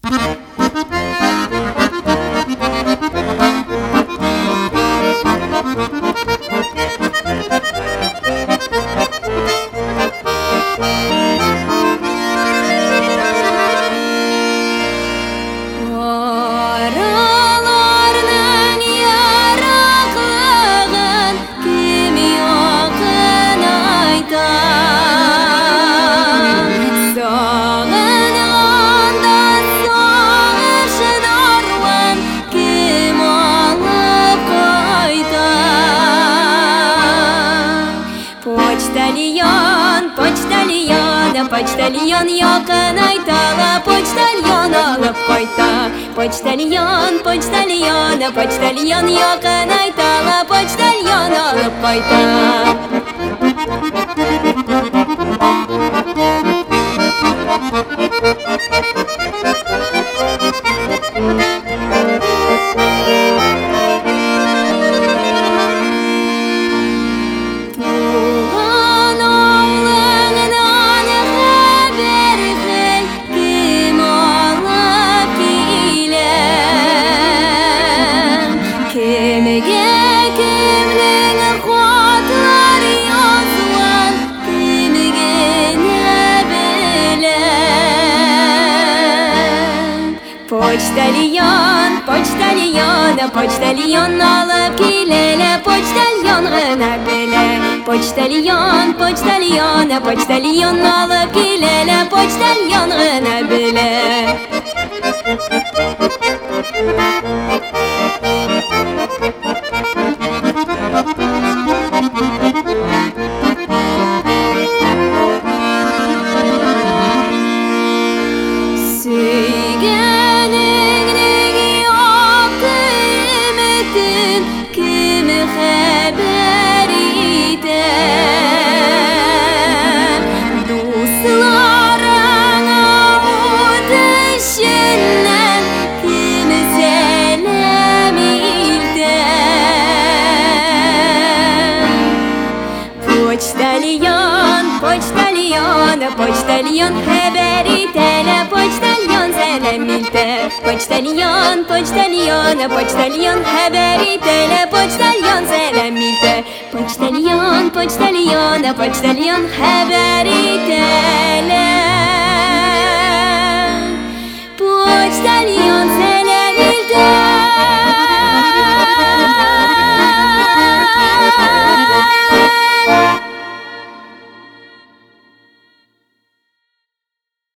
Почтальон якын айтала, почтальон алып кайта. Почтальон, почтальон, почтальон якын айтала, почтальон алып кайта. Почтальон, почтальон, почтальон алып килеле, почтальон гына беле. Почтальон, почтальон, почтальон алып килеле, почтальон гына беле. Почтальон, почтальон, почтальон хәбәр итәлә, почтальон сәлам илтә. Почтальон, почтальон, почтальон хәбәр итәлә, почтальон сәлам илтә. Почтальон, почтальон, почтальон хәбәр итәлә.